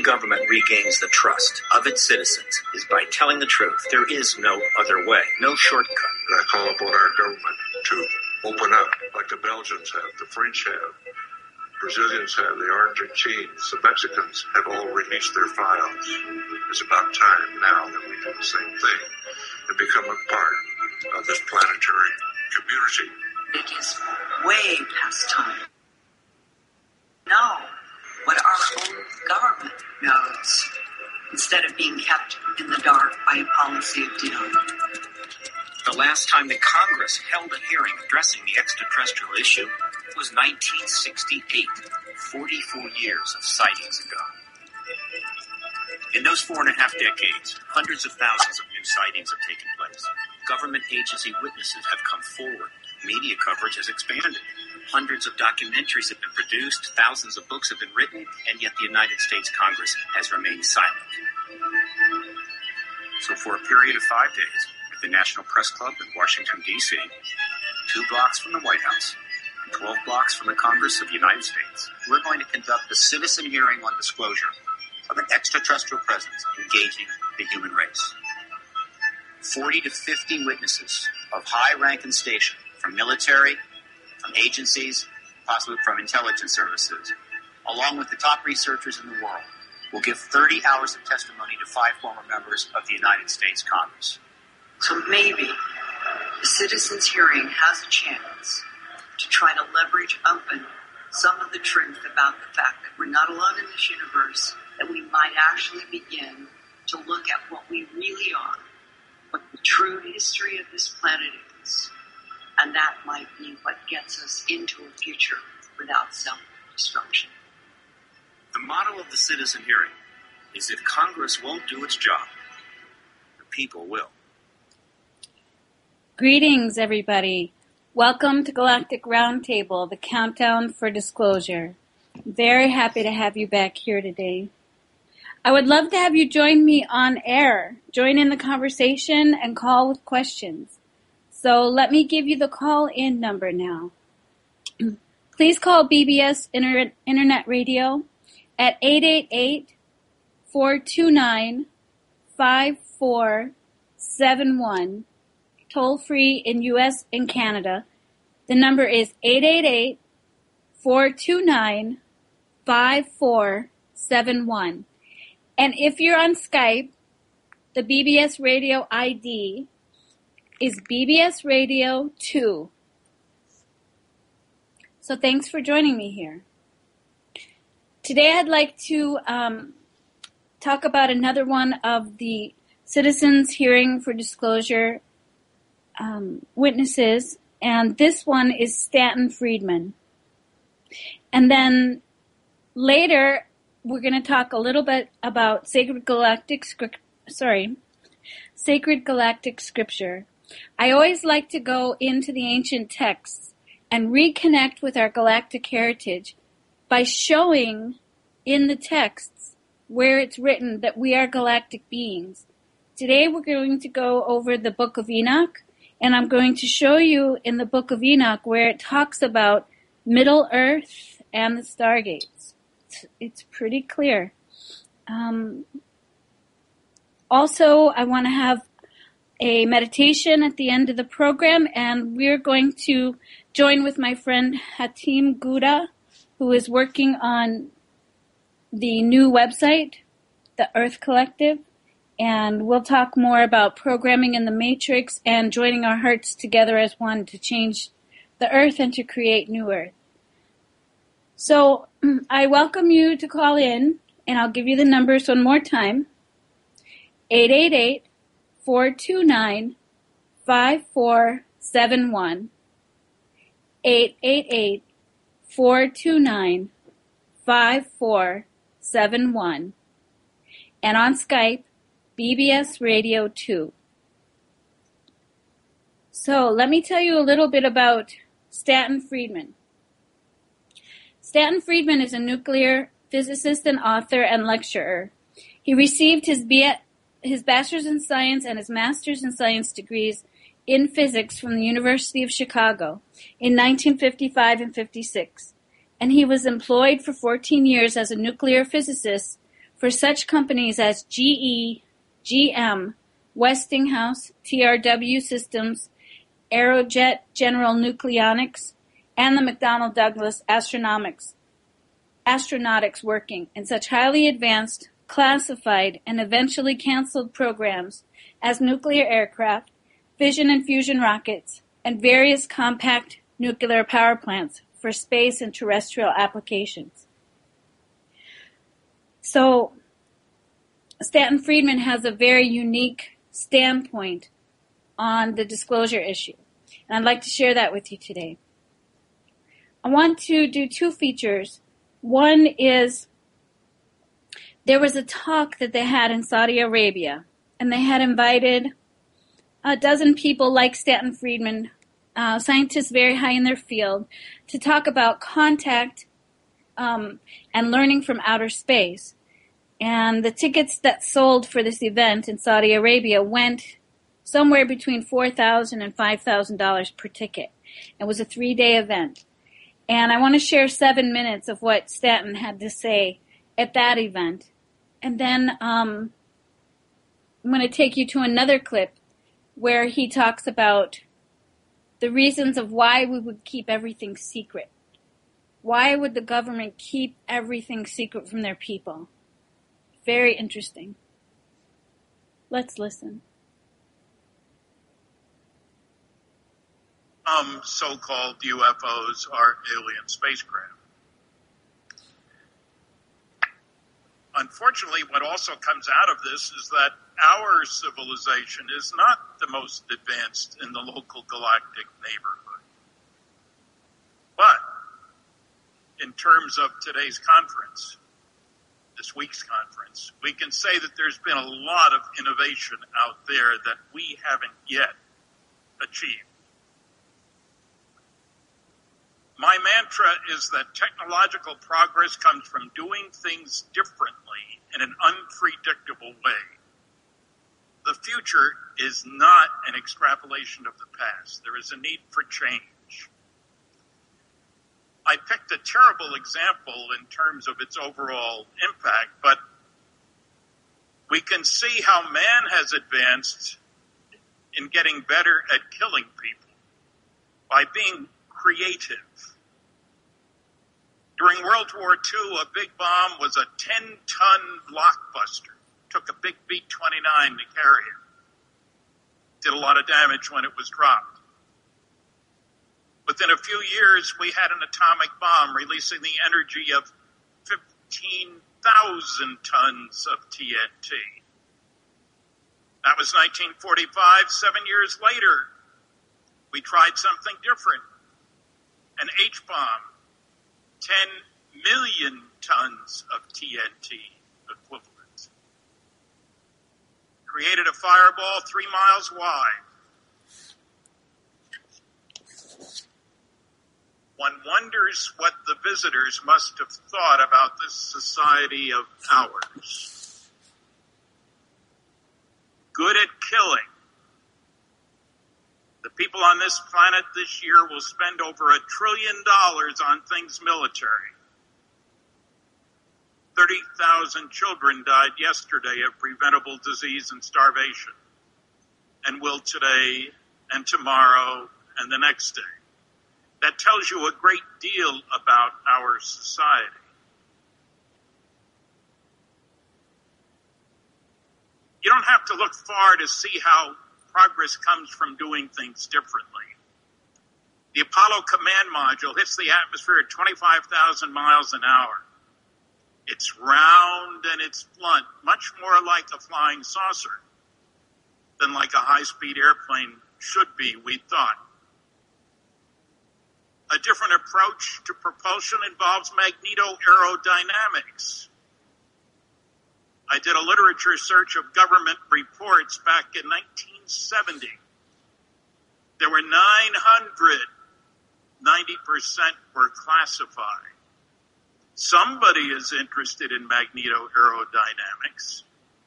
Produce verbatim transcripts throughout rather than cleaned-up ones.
only government regains the trust of its citizens is by telling the truth. There is no other way, no shortcut. And I call upon our government to open up like the Belgians have, the French have, Brazilians have, the Argentines, the Mexicans have all released their files. It's about time now that we do the same thing and become a part of this planetary community. It is way past time. Know what our own government knows, instead of being kept in the dark by a policy of denial. The last time that Congress held a hearing addressing the extraterrestrial issue was nineteen sixty-eight, forty-four years of sightings ago. In those four and a half decades, hundreds of thousands of new sightings have taken place. Government agency witnesses have come forward. Media coverage has expanded. Hundreds of documentaries have been produced, thousands of books have been written, and yet the United States Congress has remained silent. So for a period of five days, at the National Press Club in Washington, D C, two blocks from the White House, and twelve blocks from the Congress of the United States, we're going to conduct a citizen hearing on disclosure of an extraterrestrial presence engaging the human race. forty to fifty witnesses of high rank and station from military, from agencies, possibly from intelligence services, along with the top researchers in the world, will give thirty hours of testimony to five former members of the United States Congress. So maybe the citizens' hearing has a chance to try to leverage open some of the truth about the fact that we're not alone in this universe, that we might actually begin to look at what we really are, what the true history of this planet is, and that might be what gets us into a future without self-destruction. The motto of the citizen hearing is if Congress won't do its job, the people will. Greetings, everybody. Welcome to Galactic Roundtable, the countdown for disclosure. Very happy to have you back here today. I would love to have you join me on air, join in the conversation, and call with questions. So let me give you the call-in number now. Please call B B S Inter- Internet Radio at eight eight eight, four two nine, five four seven one, toll-free in U S and Canada. The number is eight eight eight, four two nine, five four seven one. And if you're on Skype, the B B S Radio I D is B B S Radio two. So thanks for joining me here. Today I'd like to um, talk about another one of the citizens hearing for disclosure um, witnesses, and this one is Stanton Friedman. And then later we're going to talk a little bit about Sacred Galactic Script, sorry, Sacred Galactic Scripture. I always like to go into the ancient texts and reconnect with our galactic heritage by showing in the texts where it's written that we are galactic beings. Today we're going to go over the Book of Enoch, and I'm going to show you in the Book of Enoch where it talks about Middle Earth and the Stargates. It's, it's pretty clear. Um, also, I want to have a meditation at the end of the program, and we're going to join with my friend Hatim Gouda, who is working on the new website, the Earth Collective, and we'll talk more about programming in the Matrix and joining our hearts together as one to change the Earth and to create new Earth. So I welcome you to call in, and I'll give you the numbers one more time. eight eight eight, four two nine, five four seven one. eight eight eight, four two nine, five four seven one. And on Skype, B B S Radio two. So let me tell you a little bit about Stanton Friedman. Stanton Friedman is a nuclear physicist and author and lecturer. He received his B- his bachelor's in science and his master's in science degrees in physics from the University of Chicago in nineteen fifty-five and fifty-six. And he was employed for fourteen years as a nuclear physicist for such companies as G E, G M, Westinghouse, T R W Systems, Aerojet General Nucleonics, and the McDonnell Douglas Astronomics, astronautics working in such highly advanced, classified, and eventually canceled programs as nuclear aircraft, fission and fusion rockets, and various compact nuclear power plants for space and terrestrial applications. So, Stanton Friedman has a very unique standpoint on the disclosure issue, and I'd like to share that with you today. I want to do two features. One is there was a talk that they had in Saudi Arabia, and they had invited a dozen people like Stanton Friedman, uh, scientists very high in their field, to talk about contact um, and learning from outer space. And the tickets that sold for this event in Saudi Arabia went somewhere between four thousand dollars and five thousand dollars per ticket. It was a three-day event. And I want to share seven minutes of what Stanton had to say at that event. And then um, I'm going to take you to another clip where he talks about the reasons of why we would keep everything secret. Why would the government keep everything secret from their people? Very interesting. Let's listen. Um, so-called U F Os are alien spacecraft. Unfortunately, what also comes out of this is that our civilization is not the most advanced in the local galactic neighborhood. But in terms of today's conference, this week's conference, we can say that there's been a lot of innovation out there that we haven't yet achieved. My mantra is that technological progress comes from doing things differently in an unpredictable way. The future is not an extrapolation of the past. There is a need for change. I picked a terrible example in terms of its overall impact, but we can see how man has advanced in getting better at killing people by being creative. During World War Two, a big bomb was a ten-ton blockbuster. Took a big B twenty-nine to carry it. Did a lot of damage when it was dropped. Within a few years, we had an atomic bomb releasing the energy of fifteen thousand tons of T N T. That was nineteen forty-five. Seven years later, we tried something different. An H-bomb, ten million tons of T N T equivalent. Created a fireball three miles wide. One wonders what the visitors must have thought about this society of ours. Good at killing. The people on this planet this year will spend over a trillion dollars on things military. thirty thousand children died yesterday of preventable disease and starvation, and will today and tomorrow and the next day. That tells you a great deal about our society. You don't have to look far to see how progress comes from doing things differently. The Apollo command module hits the atmosphere at twenty-five thousand miles an hour. It's round and it's blunt, much more like a flying saucer than like a high-speed airplane should be, we thought. A different approach to propulsion involves magnetoaerodynamics. I did a literature search of government reports back in nineteen seventy. There were nine hundred. ninety percent were classified. Somebody is interested in magnetoaerodynamics.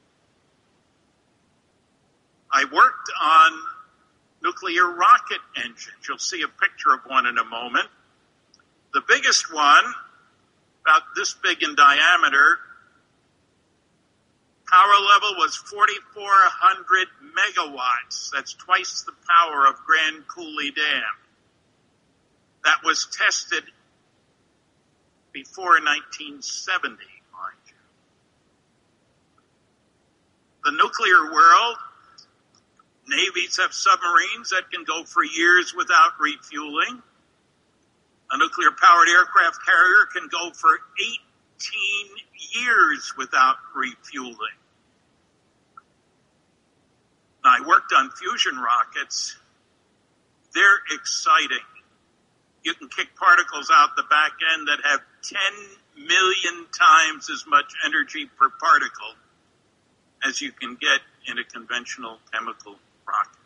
I worked on nuclear rocket engines. You'll see a picture of one in a moment. The biggest one, about this big in diameter, Power level was forty-four hundred megawatts. That's twice the power of Grand Coulee Dam. That was tested before nineteen seventy, mind you. The nuclear world, navies have submarines that can go for years without refueling. A nuclear-powered aircraft carrier can go for eighteen years without refueling. Now, I worked on fusion rockets. They're exciting. You can kick particles out the back end that have ten million times as much energy per particle as you can get in a conventional chemical rocket.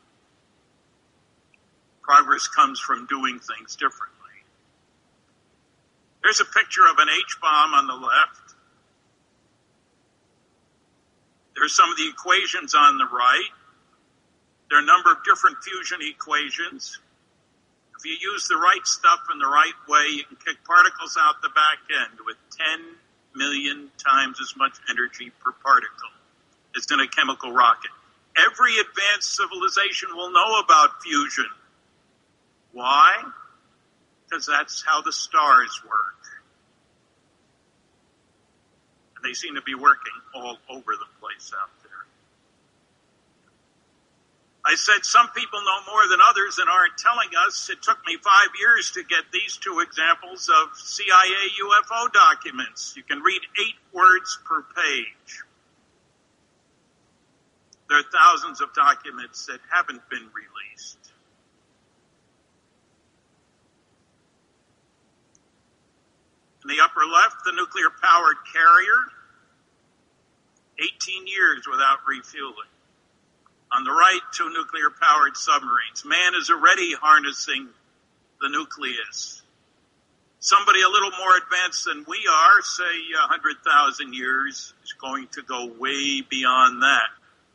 Progress comes from doing things differently. There's a picture of an H-bomb on the left. There's some of the equations on the right. There are a number of different fusion equations. If you use the right stuff in the right way, you can kick particles out the back end with ten million times as much energy per particle as in a chemical rocket. Every advanced civilization will know about fusion. Why? Because that's how the stars work. And they seem to be working all over the place out there. I said some people know more than others and aren't telling us. It took me five years to get these two examples of C I A U F O documents. You can read eight words per page. There are thousands of documents that haven't been released. In the upper left, the nuclear-powered carrier, eighteen years without refueling. On the right, two nuclear-powered submarines. Man is already harnessing the nucleus. Somebody a little more advanced than we are, say one hundred thousand years, is going to go way beyond that.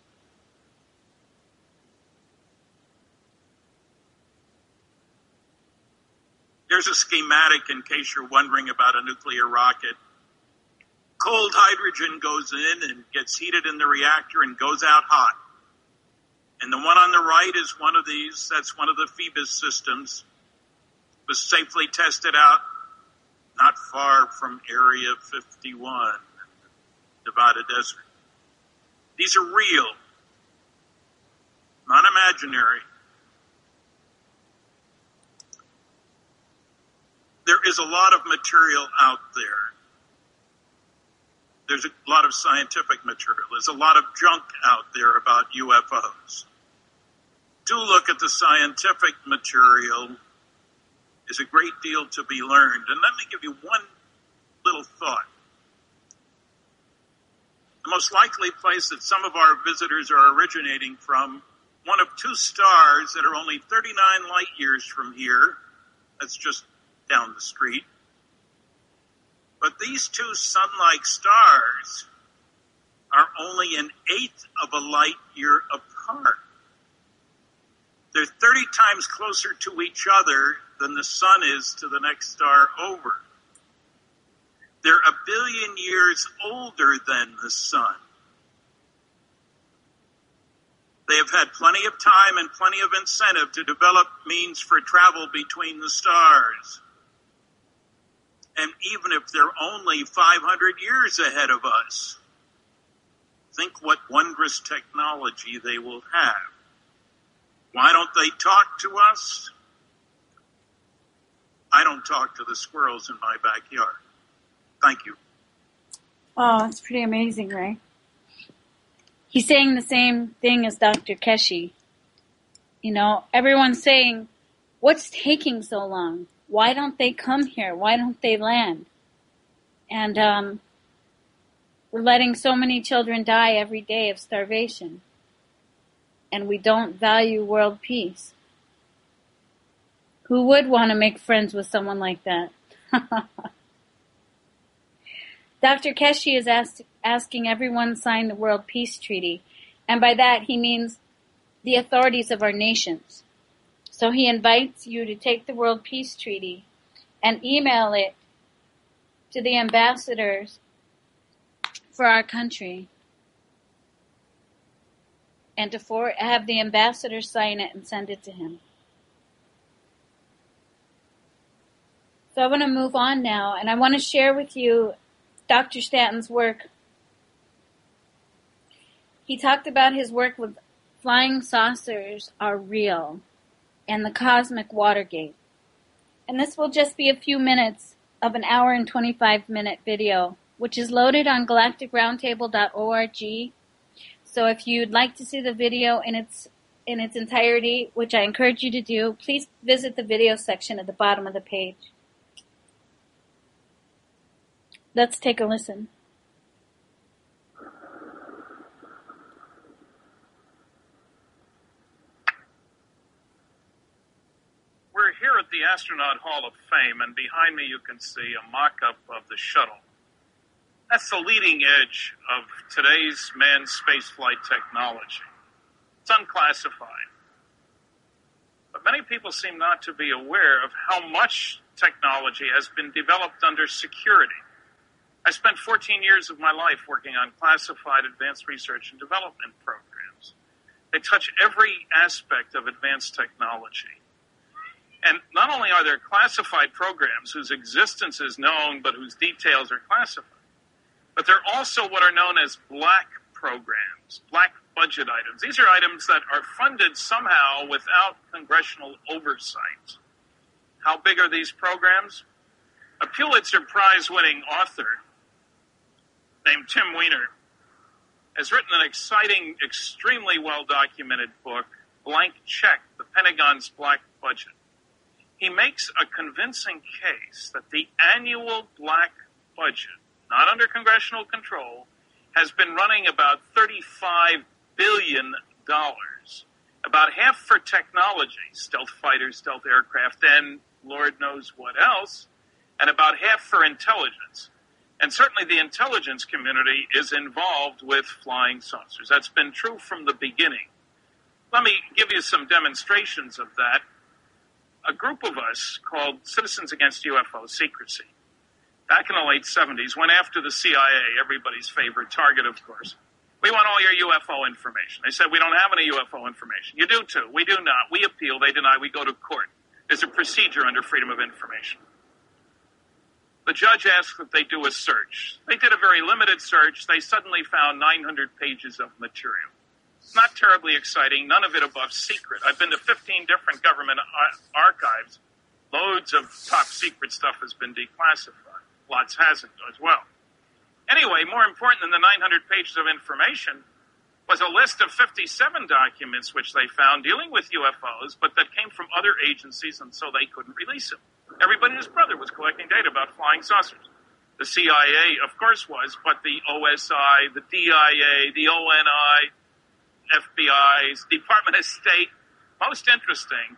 Here's a schematic in case you're wondering about a nuclear rocket. Cold hydrogen goes in and gets heated in the reactor and goes out hot. And the one on the right is one of these. That's one of the Phoebus systems. It was safely tested out not far from Area fifty-one, Nevada Desert. These are real, not imaginary. There is a lot of material out there. There's a lot of scientific material. There's a lot of junk out there about U F Os. Do look at the scientific material. There's a great deal to be learned. And let me give you one little thought. The most likely place that some of our visitors are originating from, one of two stars that are only thirty-nine light years from here. That's just down the street. But these two sun-like stars are only an eighth of a light year apart. They're thirty times closer to each other than the sun is to the next star over. They're a billion years older than the sun. They have had plenty of time and plenty of incentive to develop means for travel between the stars. And even if they're only five hundred years ahead of us, think what wondrous technology they will have. Why don't they talk to us? I don't talk to the squirrels in my backyard. Thank you. Oh, that's pretty amazing, Ray. He's saying the same thing as Doctor Keshi. You know, everyone's saying, what's taking so long? Why don't they come here? Why don't they land? And um, we're letting so many children die every day of starvation. And we don't value world peace. Who would want to make friends with someone like that? Doctor Keshi is asked, asking everyone to sign the World Peace Treaty. And by that, he means the authorities of our nations. So he invites you to take the World Peace Treaty and email it to the ambassadors for our country and to for, have the ambassador sign it and send it to him. So I want to move on now, and I want to share with you Doctor Stanton's work. He talked about his work with flying saucers are real and the cosmic Watergate. And this will just be a few minutes of an hour and twenty-five minute video, which is loaded on galactic roundtable dot org. So if you'd like to see the video in its in its entirety, which I encourage you to do, please visit the video section at the bottom of the page. Let's take a listen. We're here at the Astronaut Hall of Fame, and behind me you can see a mock-up of the shuttle. That's the leading edge of today's manned spaceflight technology. It's unclassified. But many people seem not to be aware of how much technology has been developed under security. I spent fourteen years of my life working on classified advanced research and development programs. They touch every aspect of advanced technology. And not only are there classified programs whose existence is known but whose details are classified, but they're also what are known as black programs, black budget items. These are items that are funded somehow without congressional oversight. How big are these programs? A Pulitzer Prize-winning author named Tim Weiner has written an exciting, extremely well-documented book, Blank Check, the Pentagon's Black Budget. He makes a convincing case that the annual black budget, not under congressional control, has been running about thirty-five billion dollars, about half for technology, stealth fighters, stealth aircraft, and Lord knows what else, and about half for intelligence. And certainly the intelligence community is involved with flying saucers. That's been true from the beginning. Let me give you some demonstrations of that. A group of us called Citizens Against U F O Secrecy, back in the late seventies, went after the C I A, everybody's favorite target, of course. We want all your U F O information. They said, we don't have any U F O information. You do too. We do not. We appeal. They deny. We go to court. There's a procedure under Freedom of Information. The judge asked that they do a search. They did a very limited search. They suddenly found nine hundred pages of material. Not terribly exciting, none of it above secret. I've been to fifteen different government archives. Loads of top secret stuff has been declassified. Lots hasn't as well. Anyway, more important than the nine hundred pages of information was a list of fifty-seven documents which they found dealing with U F Os, but that came from other agencies, and so they couldn't release them. Everybody and his brother was collecting data about flying saucers. The C I A, of course, was, but the O S I, the D I A, the O N I, F B I, Department of State, most interesting,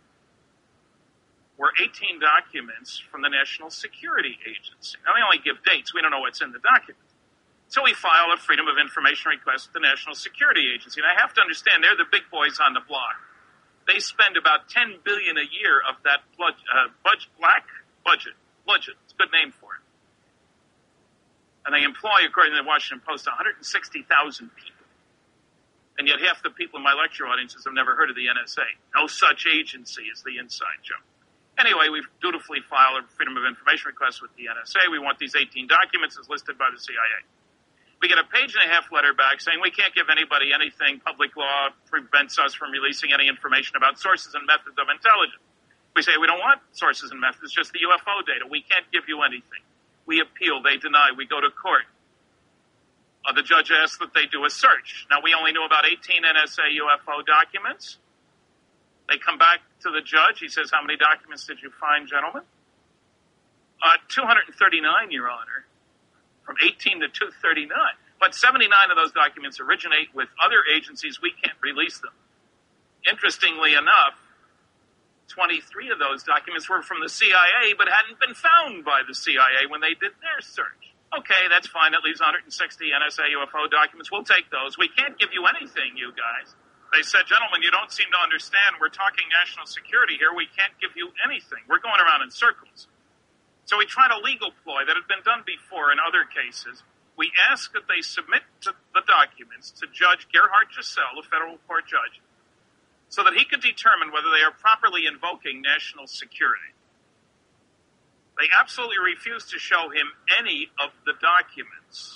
were eighteen documents from the National Security Agency. Now, they only give dates. We don't know what's in the documents. So we file a Freedom of Information request with the National Security Agency. And I have to understand, they're the big boys on the block. They spend about ten billion dollars a year of that blood, uh, budget, black budget. Budget. It's a good name for it. And they employ, according to the Washington Post, one hundred sixty thousand people. And yet half the people in my lecture audiences have never heard of the N S A. No such agency is the inside joke. Anyway, we've dutifully filed a Freedom of Information request with the N S A. We want these eighteen documents as listed by the C I A. We get a page and a half letter back saying we can't give anybody anything. Public law prevents us from releasing any information about sources and methods of intelligence. We say we don't want sources and methods, just the U F O data. We can't give you anything. We appeal. They deny. We go to court. Uh, the judge asks that they do a search. Now, we only knew about eighteen N S A U F O documents. They come back to the judge. He says, how many documents did you find, gentlemen? Uh, two hundred thirty-nine, Your Honor. From eighteen to two thirty-nine. But seventy-nine of those documents originate with other agencies. We can't release them. Interestingly enough, twenty-three of those documents were from the C I A, but hadn't been found by the C I A when they did their search. Okay, that's fine. That leaves one hundred sixty N S A U F O documents. We'll take those. We can't give you anything, you guys. They said, gentlemen, you don't seem to understand. We're talking national security here. We can't give you anything. We're going around in circles. So we tried a legal ploy that had been done before in other cases. we ask that they submit to the documents to Judge Gerhard Giselle, a federal court judge, so that he could determine whether they are properly invoking national security. They absolutely refused to show him any of the documents.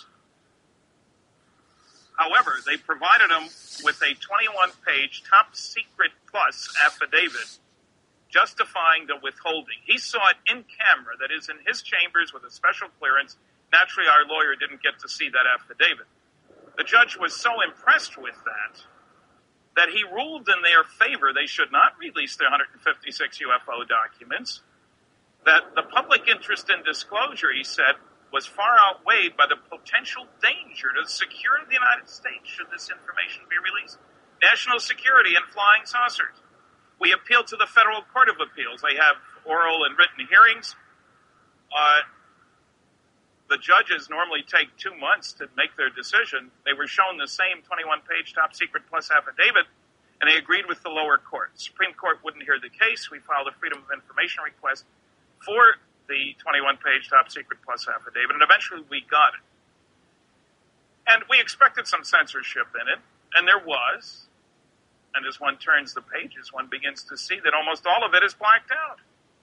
However, they provided him with a twenty-one page top secret plus affidavit justifying the withholding. He saw it in camera, that is, in his chambers with a special clearance. Naturally, our lawyer didn't get to see that affidavit. The judge was so impressed with that that he ruled in their favor they should not release their one hundred fifty-six U F O documents, that the public interest in disclosure, he said, was far outweighed by the potential danger to the security of the United States should this information be released. National security and flying saucers. We appealed to the Federal Court of Appeals. They have oral and written hearings. Uh, the judges normally take two months to make their decision. They were shown the same twenty-one page top secret plus affidavit, and they agreed with the lower court. The Supreme Court wouldn't hear the case. We filed a Freedom of Information request for the twenty-one page top secret plus affidavit, and eventually we got it. And we expected some censorship in it, and there was. And as one turns the pages, one begins to see that almost all of it is blacked out.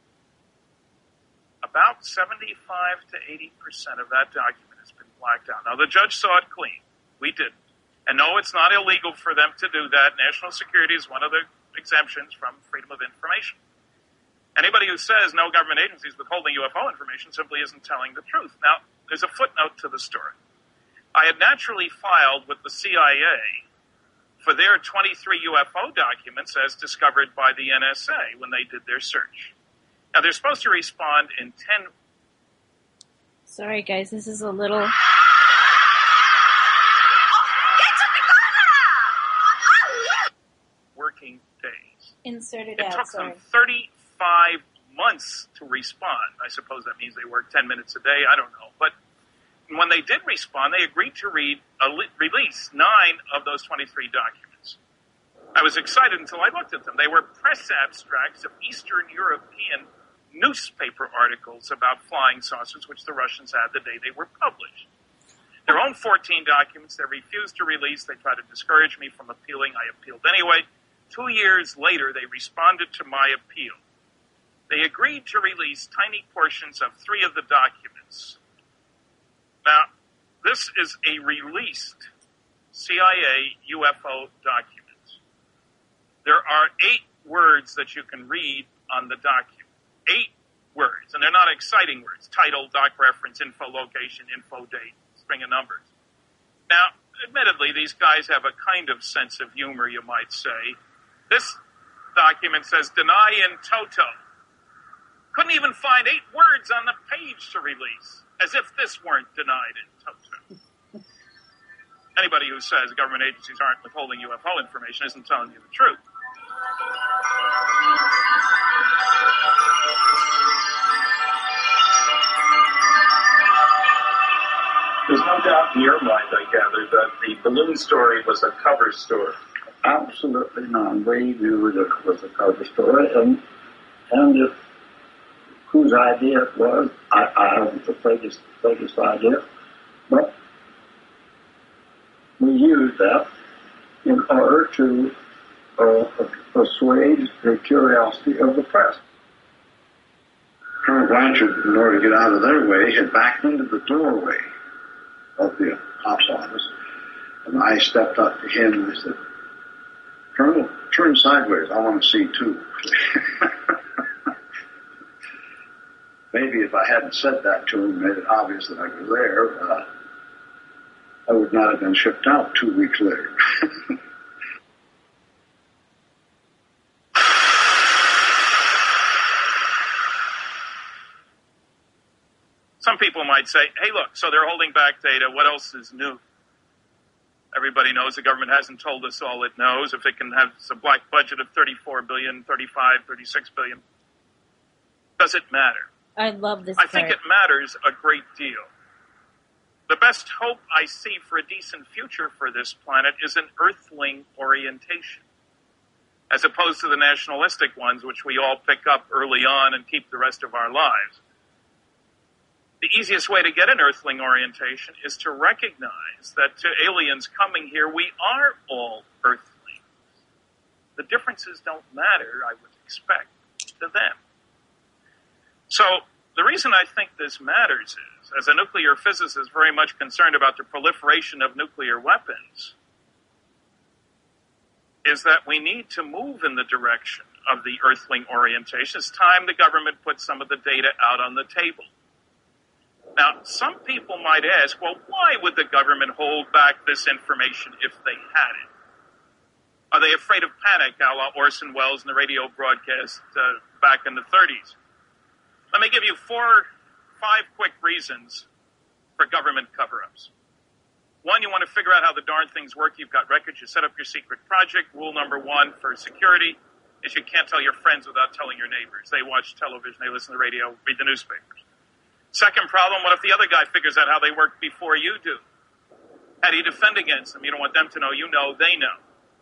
About seventy-five to eighty percent of that document has been blacked out. Now, the judge saw it clean. We didn't. And no, it's not illegal for them to do that. National security is one of the exemptions from freedom of information. Anybody who says no government agency is withholding U F O information simply isn't telling the truth. Now, there's a footnote to the story. I had naturally filed with the C I A for their twenty-three U F O documents as discovered by the N S A when they did their search. Now, they're supposed to respond in ten... Sorry, guys, this is a little... working days. Inserted it out, took sorry. them thirty-five months to respond. I suppose that means they worked ten minutes a day. I don't know. But when they did respond, they agreed to read a li- release nine of those twenty-three documents. I was excited until I looked at them. They were press abstracts of Eastern European newspaper articles about flying saucers, which the Russians had the day they were published. Their own fourteen documents they refused to release. They tried to discourage me from appealing. I appealed anyway. Two years later, they responded to my appeal. They agreed to release tiny portions of three of the documents. Now, this is a released C I A U F O document. There are eight words that you can read on the document. Eight words, and they're not exciting words. Title, doc reference, info location, info date, string of numbers. Now, admittedly, these guys have a kind of sense of humor, you might say. This document says, deny in toto. Couldn't even find eight words on the page to release, as if this weren't denied in toto. Anybody who says government agencies aren't withholding U F O information isn't telling you the truth. There's no doubt in your mind, I gather, that the balloon story was a cover story. Absolutely none. We knew that it was a cover story, and and if whose idea it was, I, I haven't the vaguest, vaguest idea, but we used that in order to uh, persuade the curiosity of the press. Colonel Blanchard, in order to get out of their way, had backed into the doorway of the ops office, and I stepped up to him and I said, Colonel, turn sideways, I want to see too. Maybe if I hadn't said that to him, made it obvious that I was there, uh, I would not have been shipped out two weeks later. Some people might say, hey, look, so they're holding back data. What else is new? Everybody knows the government hasn't told us all it knows. If it can have a black budget of thirty-four billion dollars, thirty-five, thirty-six billion dollars, does it matter? I love this I part. think it matters a great deal. The best hope I see for a decent future for this planet is an earthling orientation, as opposed to the nationalistic ones, which we all pick up early on and keep the rest of our lives. The easiest way to get an Earthling orientation is to recognize that to aliens coming here, we are all Earthlings. The differences don't matter, I would expect, to them. So the reason I think this matters is, as a nuclear physicist very much concerned about the proliferation of nuclear weapons, is that we need to move in the direction of the Earthling orientation. It's time the government put some of the data out on the table. Now, some people might ask, well, why would the government hold back this information if they had it? Are they afraid of panic, a la Orson Welles in the radio broadcast uh, back in the thirties? Let me give you four, five quick reasons for government cover-ups. One, you want to figure out how the darn things work. You've got records. You set up your secret project. Rule number one for security is you can't tell your friends without telling your neighbors. They watch television, they listen to the radio, read the newspapers. Second problem, what if the other guy figures out how they work before you do? How do you defend against them? You don't want them to know. You know, they know.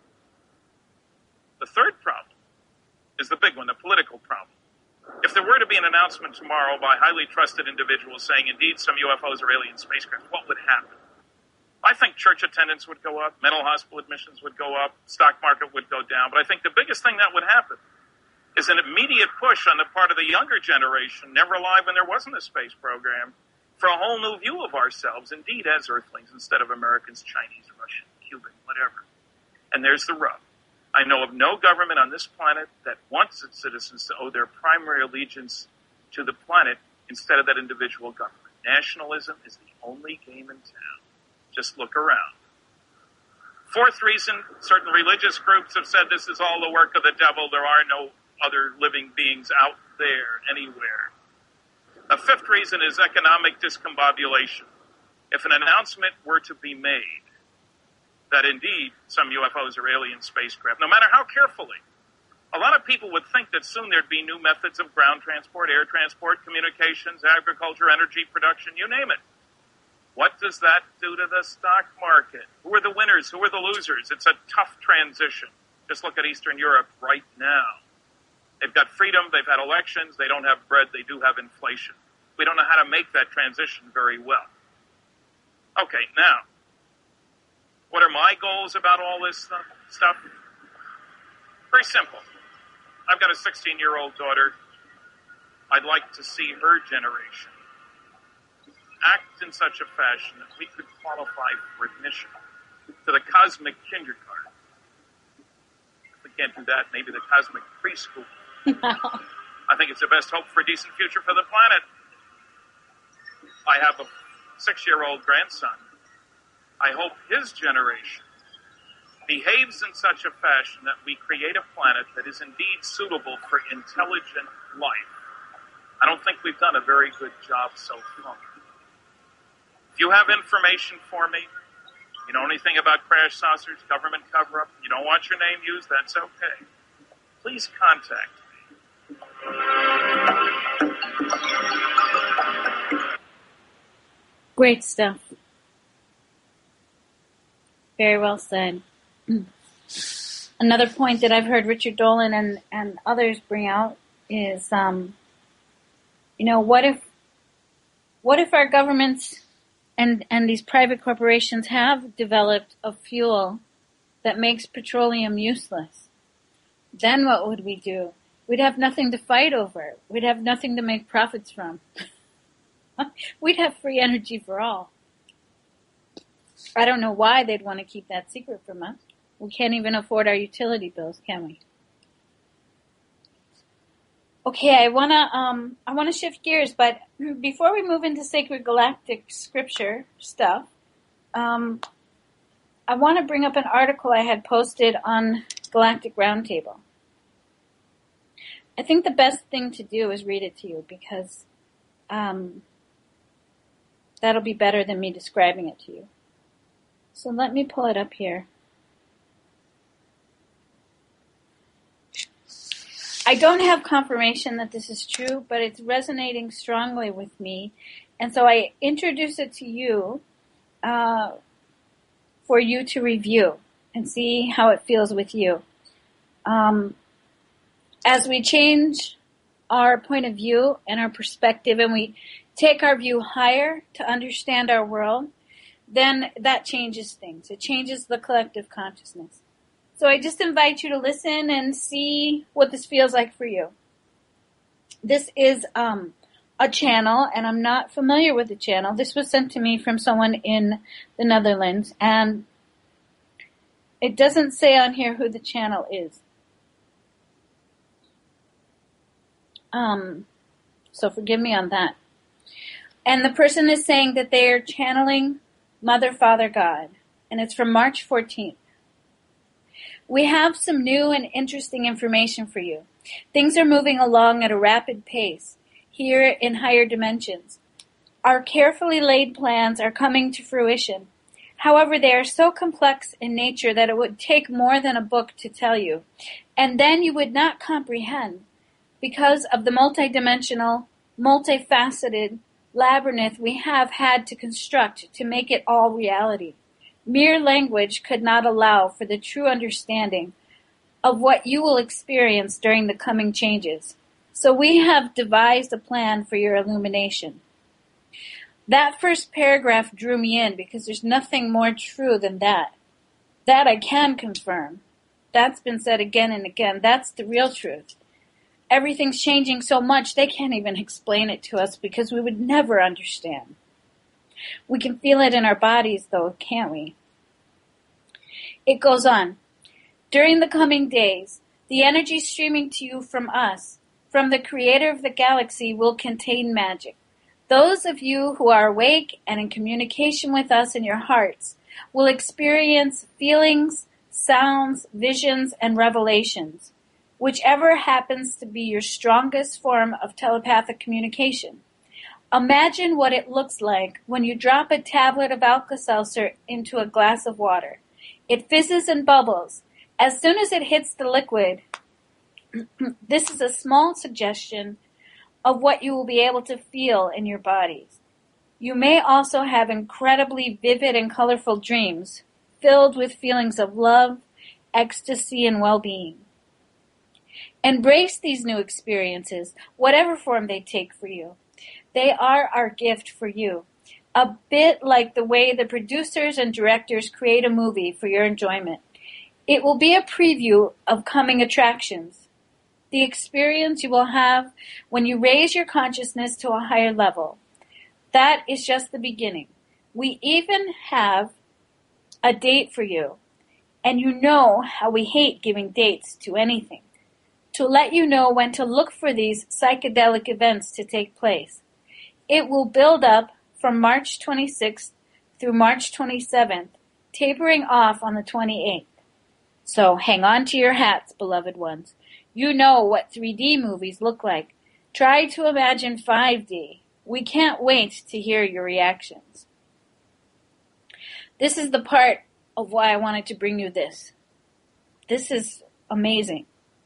The third problem is the big one, the political problem. If there were to be an announcement tomorrow by highly trusted individuals saying, indeed, some U F Os are alien spacecraft, what would happen? I think church attendance would go up, mental hospital admissions would go up, stock market would go down. But I think the biggest thing that would happen is an immediate push on the part of the younger generation, never alive when there wasn't a space program, for a whole new view of ourselves, indeed as Earthlings, instead of Americans, Chinese, Russian, Cuban, whatever. And there's the rub. I know of no government on this planet that wants its citizens to owe their primary allegiance to the planet instead of that individual government. Nationalism is the only game in town. Just look around. Fourth reason, certain religious groups have said this is all the work of the devil. There are no other living beings out there anywhere. A fifth reason is economic discombobulation. If an announcement were to be made that indeed some U F Os are alien spacecraft, no matter how carefully, a lot of people would think that soon there'd be new methods of ground transport, air transport, communications, agriculture, energy production, you name it. What does that do to the stock market? Who are the winners? Who are the losers? It's a tough transition. Just look at Eastern Europe right now. They've got freedom, they've had elections, they don't have bread, they do have inflation. We don't know how to make that transition very well. Okay, now, what are my goals about all this stuff? Very simple. I've got a sixteen-year-old daughter. I'd like to see her generation act in such a fashion that we could qualify for admission to the cosmic kindergarten. If we can't do that, maybe the cosmic preschool. I think it's the best hope for a decent future for the planet. I have a six-year-old grandson. I hope his generation behaves in such a fashion that we create a planet that is indeed suitable for intelligent life. I don't think we've done a very good job so far. If you have information for me, you know anything about crash saucers, government cover-up, you don't want your name used, that's okay. Please contact me. Great stuff. Very well said. Another point that I've heard Richard Dolan and, and others bring out is, um, you know, what if, what if our governments and, and these private corporations have developed a fuel that makes petroleum useless? Then what would we do? We'd have nothing to fight over. We'd have nothing to make profits from. We'd have free energy for all. I don't know why they'd want to keep that secret from us. We can't even afford our utility bills, can we? Okay, I wanna um I wanna shift gears, but before we move into sacred galactic scripture stuff, um, I want to bring up an article I had posted on Galactic Roundtable. I think the best thing to do is read it to you because um, that'll be better than me describing it to you. So let me pull it up here. I don't have confirmation that this is true, but it's resonating strongly with me. And so I introduce it to you uh, for you to review and see how it feels with you. Um, as we change our point of view and our perspective, and we take our view higher to understand our world, then that changes things. It changes the collective consciousness. So I just invite you to listen and see what this feels like for you. This is um, a channel, and I'm not familiar with the channel. This was sent to me from someone in the Netherlands, and it doesn't say on here who the channel is. Um, so forgive me on that. And the person is saying that they are channeling Mother, Father, God, and it's from March fourteenth. We have some new and interesting information for you. Things are moving along at a rapid pace here in higher dimensions. Our carefully laid plans are coming to fruition. However, they are so complex in nature that it would take more than a book to tell you, and then you would not comprehend because of the multidimensional, multifaceted labyrinth we have had to construct to make it all reality. Mere language could not allow for the true understanding of what you will experience during the coming changes. So we have devised a plan for your illumination. That first paragraph drew me in because there's nothing more true than that. That I can confirm. That's been said again and again. That's the real truth. Everything's changing so much they can't even explain it to us because we would never understand. We can feel it in our bodies though, can't we? It goes on. During the coming days, the energy streaming to you from us, from the creator of the galaxy, will contain magic. Those of you who are awake and in communication with us in your hearts will experience feelings, sounds, visions, and revelations, whichever happens to be your strongest form of telepathic communication. Imagine what it looks like when you drop a tablet of Alka-Seltzer into a glass of water. It fizzes and bubbles. As soon as it hits the liquid, this is a small suggestion of what you will be able to feel in your bodies. You may also have incredibly vivid and colorful dreams filled with feelings of love, ecstasy, and well-being. Embrace these new experiences, whatever form they take for you. They are our gift for you, a bit like the way the producers and directors create a movie for your enjoyment. It will be a preview of coming attractions, the experience you will have when you raise your consciousness to a higher level. That is just the beginning. We even have a date for you, and you know how we hate giving dates to anything. To let you know when to look for these psychedelic events to take place. It will build up from March twenty-sixth through March twenty-seventh, tapering off on the twenty-eighth. So hang on to your hats, beloved ones. You know what three D movies look like. Try to imagine five D. We can't wait to hear your reactions. This is the part of why I wanted to bring you this. This is amazing.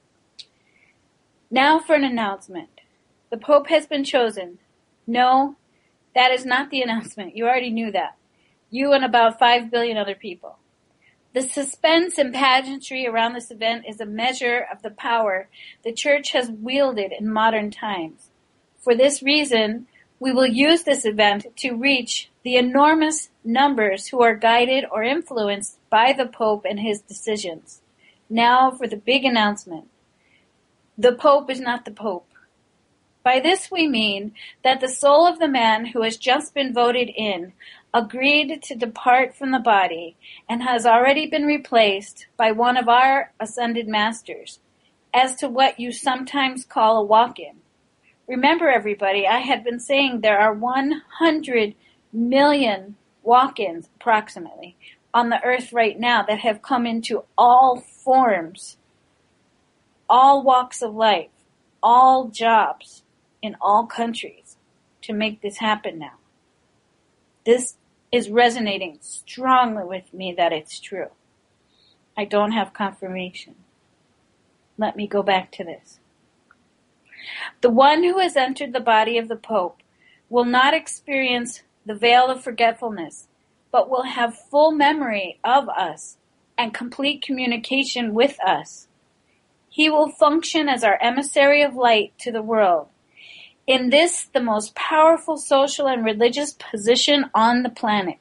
Now for an announcement. The Pope has been chosen. No, that is not the announcement. You already knew that. You and about five billion other people. The suspense and pageantry around this event is a measure of the power the Church has wielded in modern times. For this reason, we will use this event to reach the enormous numbers who are guided or influenced by the Pope and his decisions. Now for the big announcement. The Pope is not the Pope. By this we mean that the soul of the man who has just been voted in agreed to depart from the body and has already been replaced by one of our ascended masters, as to what you sometimes call a walk-in. Remember, everybody, I had been saying there are one hundred million walk-ins, approximately, on the earth right now that have come into all forms, all walks of life, all jobs, in all countries to make this happen now. This is resonating strongly with me that it's true. I don't have confirmation. Let me go back to this. The one who has entered the body of the Pope will not experience the veil of forgetfulness, but will have full memory of us and complete communication with us. He will function as our emissary of light to the world. in this the most powerful social and religious position on the planet.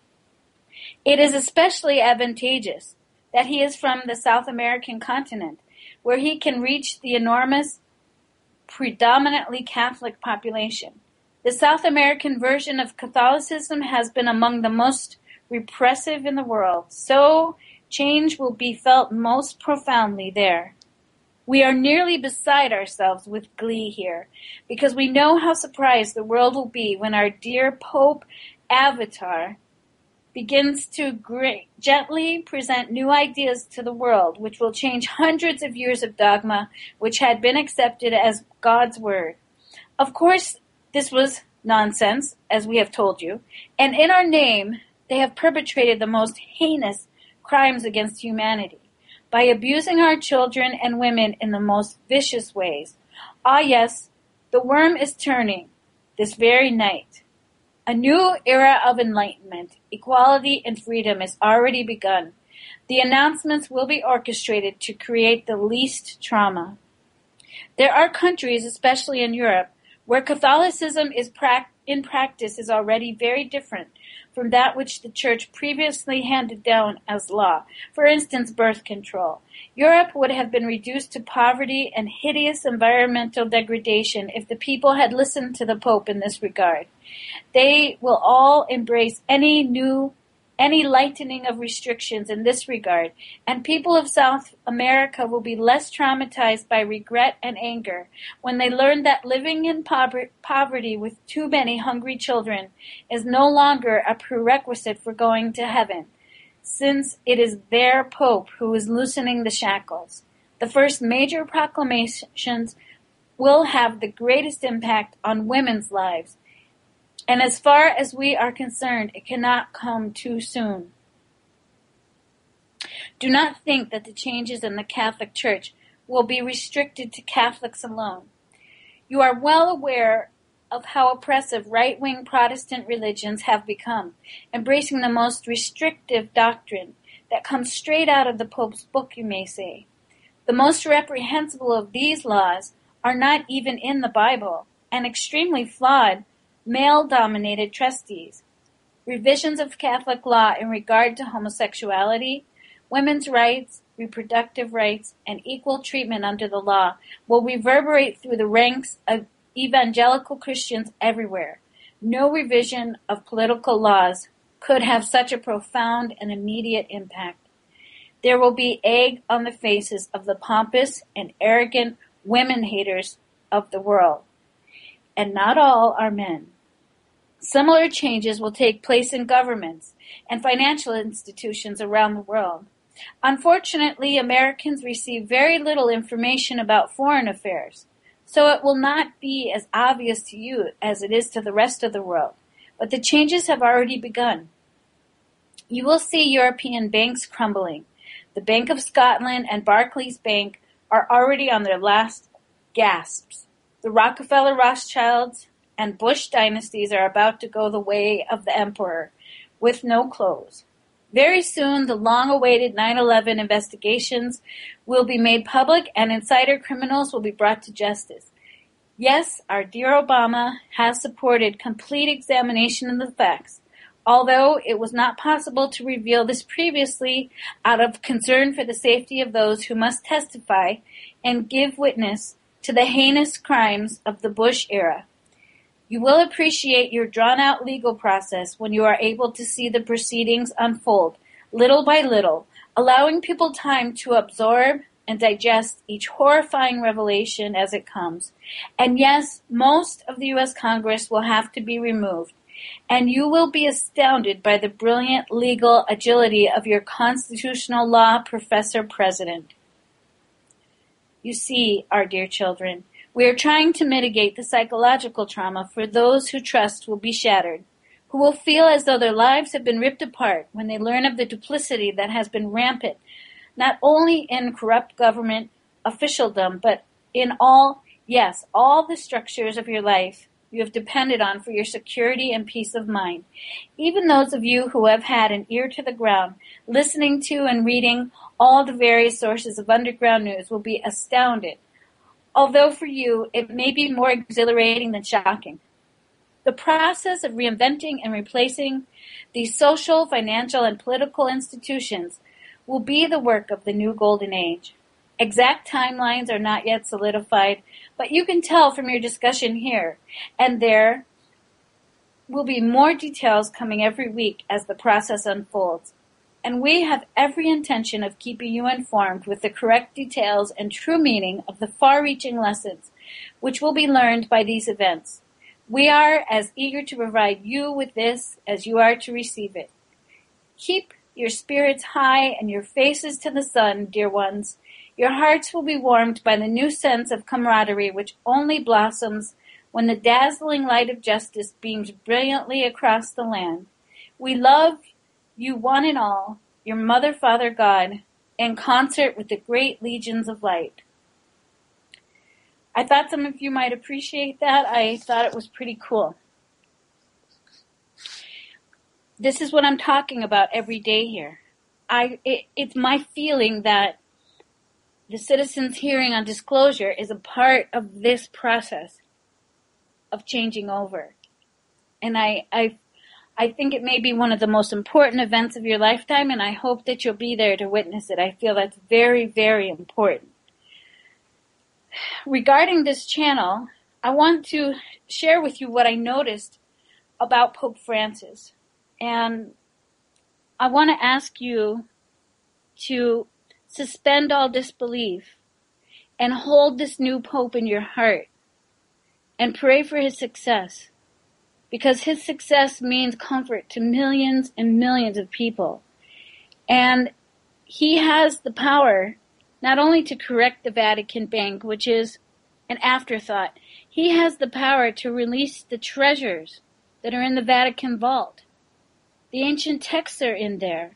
It is especially advantageous that he is from the South American continent, where he can reach the enormous, predominantly Catholic population. The South American version of Catholicism has been among the most repressive in the world, so change will be felt most profoundly there. We are nearly beside ourselves with glee here, because we know how surprised the world will be when our dear Pope Avatar begins to great, gently present new ideas to the world, which will change hundreds of years of dogma which had been accepted as God's word. Of course, this was nonsense, as we have told you, and in our name they have perpetrated the most heinous crimes against humanity by abusing our children and women in the most vicious ways. Ah, yes, the worm is turning this very night. A new era of enlightenment, equality, and freedom is already begun. The announcements will be orchestrated to create the least trauma. There are countries, especially in Europe, where Catholicism is pra- in practice is already very different from that which the Church previously handed down as law. For instance, birth control. Europe would have been reduced to poverty and hideous environmental degradation if the people had listened to the Pope in this regard. They will all embrace any new, any lightening of restrictions in this regard, and people of South America will be less traumatized by regret and anger when they learn that living in pover- poverty with too many hungry children is no longer a prerequisite for going to heaven, since it is their Pope who is loosening the shackles. The first major proclamations will have the greatest impact on women's lives, and as far as we are concerned, it cannot come too soon. Do not think that the changes in the Catholic Church will be restricted to Catholics alone. You are well aware of how oppressive right-wing Protestant religions have become, embracing the most restrictive doctrine that comes straight out of the Pope's book, you may say. The most reprehensible of these laws are not even in the Bible, and extremely flawed male-dominated trustees. Revisions of Catholic law in regard to homosexuality, women's rights, reproductive rights, and equal treatment under the law will reverberate through the ranks of evangelical Christians everywhere. No revision of political laws could have such a profound and immediate impact. There will be egg on the faces of the pompous and arrogant women haters of the world. And not all are men. Similar changes will take place in governments and financial institutions around the world. Unfortunately, Americans receive very little information about foreign affairs, so it will not be as obvious to you as it is to the rest of the world. But the changes have already begun. You will see European banks crumbling. The Bank of Scotland and Barclays Bank are already on their last gasps. The Rockefeller, Rothschilds, and Bush dynasties are about to go the way of the emperor, with no clothes. Very soon, the long-awaited nine eleven investigations will be made public, and insider criminals will be brought to justice. Yes, our dear Obama has supported complete examination of the facts, although it was not possible to reveal this previously out of concern for the safety of those who must testify and give witness to the heinous crimes of the Bush era. You will appreciate your drawn-out legal process when you are able to see the proceedings unfold, little by little, allowing people time to absorb and digest each horrifying revelation as it comes. And yes, most of the U S Congress will have to be removed, and you will be astounded by the brilliant legal agility of your constitutional law professor president. You see, our dear children, we are trying to mitigate the psychological trauma for those who trust will be shattered, who will feel as though their lives have been ripped apart when they learn of the duplicity that has been rampant, not only in corrupt government officialdom, but in all, yes, all the structures of your life you have depended on for your security and peace of mind. Even those of you who have had an ear to the ground, listening to and reading all the various sources of underground news will be astounded. although for you it may be more exhilarating than shocking. The process of reinventing and replacing these social, financial, and political institutions will be the work of the new golden age. Exact timelines are not yet solidified, but you can tell from your discussion here and there will be more details coming every week as the process unfolds. And we have every intention of keeping you informed with the correct details and true meaning of the far-reaching lessons which will be learned by these events. We are as eager to provide you with this as you are to receive it. Keep your spirits high and your faces to the sun, dear ones. Your hearts will be warmed by the new sense of camaraderie which only blossoms when the dazzling light of justice beams brilliantly across the land. We love you one and all, your Mother, Father, God, in concert with the great legions of light. I thought some of you might appreciate that. I thought it was pretty cool. This is what I'm talking about every day here. I it, it's my feeling that the citizens' hearing on disclosure is a part of this process of changing over. And I, I, I think it may be one of the most important events of your lifetime, and I hope that you'll be there to witness it. I feel that's very, very important. Regarding this channel, I want to share with you what I noticed about Pope Francis. And I want to ask you to suspend all disbelief and hold this new Pope in your heart and pray for his success, because his success means comfort to millions and millions of people. And he has the power not only to correct the Vatican Bank, which is an afterthought, he has the power to release the treasures that are in the Vatican vault. The ancient texts are in there.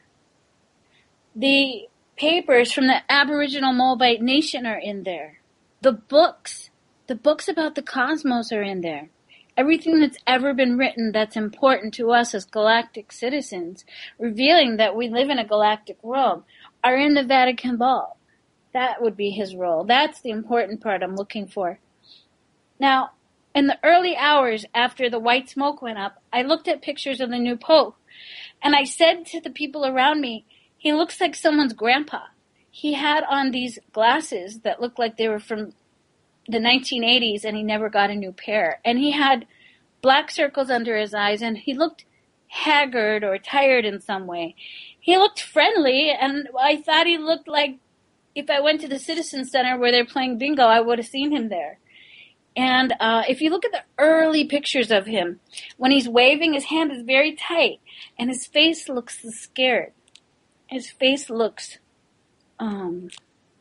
The papers from the Aboriginal Moabite Nation are in there. The books, the books about the cosmos are in there. Everything that's ever been written that's important to us as galactic citizens, revealing that we live in a galactic world, are in the Vatican vault. That would be his role. That's the important part I'm looking for. Now, in the early hours after the white smoke went up, I looked at pictures of the new Pope, and I said to the people around me, he looks like someone's grandpa. He had on these glasses that looked like they were from the nineteen eighties, and he never got a new pair. And he had black circles under his eyes, and he looked haggard or tired in some way. He looked friendly, and I thought he looked like if I went to the Citizen Center where they're playing bingo, I would have seen him there. And uh, if you look at the early pictures of him, when he's waving, his hand is very tight, and his face looks scared. His face looks, um,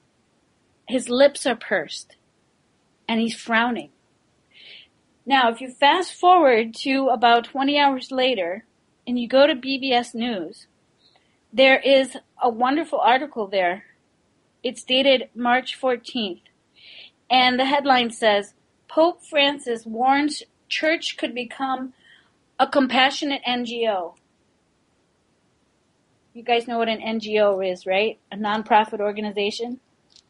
his lips are pursed, and he's frowning. Now, if you fast forward to about twenty hours later, and you go to B B S News, there is a wonderful article there. It's dated March fourteenth, and the headline says, Pope Francis warns church could become a compassionate N G O. You guys know what an N G O is, right? A nonprofit organization.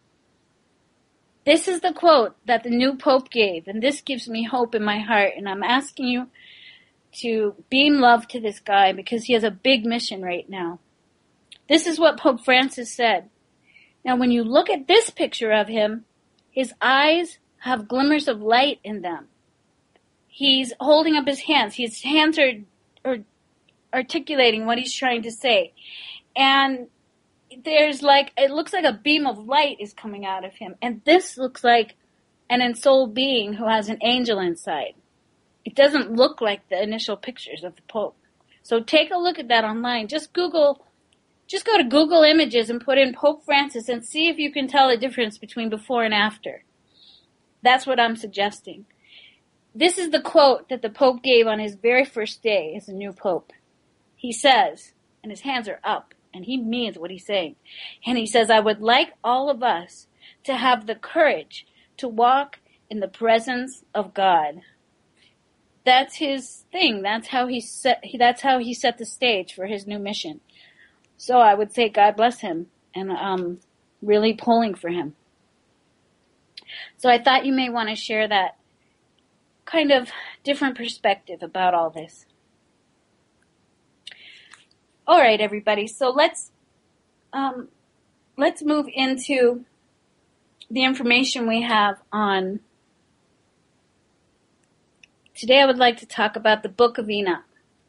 This is the quote that the new Pope gave, and this gives me hope in my heart, and I'm asking you to beam love to this guy because he has a big mission right now. This is what Pope Francis said. Now, when you look at this picture of him, his eyes have glimmers of light in them. He's holding up his hands. His hands are, are articulating what he's trying to say. And there's like, it looks like a beam of light is coming out of him. And this looks like an ensouled being who has an angel inside. It doesn't look like the initial pictures of the Pope. So take a look at that online. Just Google Just go to Google Images and put in Pope Francis and see if you can tell the difference between before and after. That's what I'm suggesting. This is the quote that the Pope gave on his very first day as a new Pope. He says, and his hands are up, and he means what he's saying. And he says, I would like all of us to have the courage to walk in the presence of God. That's his thing. That's how he set, that's how he set the stage for his new mission. So I would say God bless him, and um, really pulling for him. So I thought you may want to share that kind of different perspective about all this. All right, everybody. So let's um, let's move into the information we have on. Today I would like to talk about the Book of Enoch.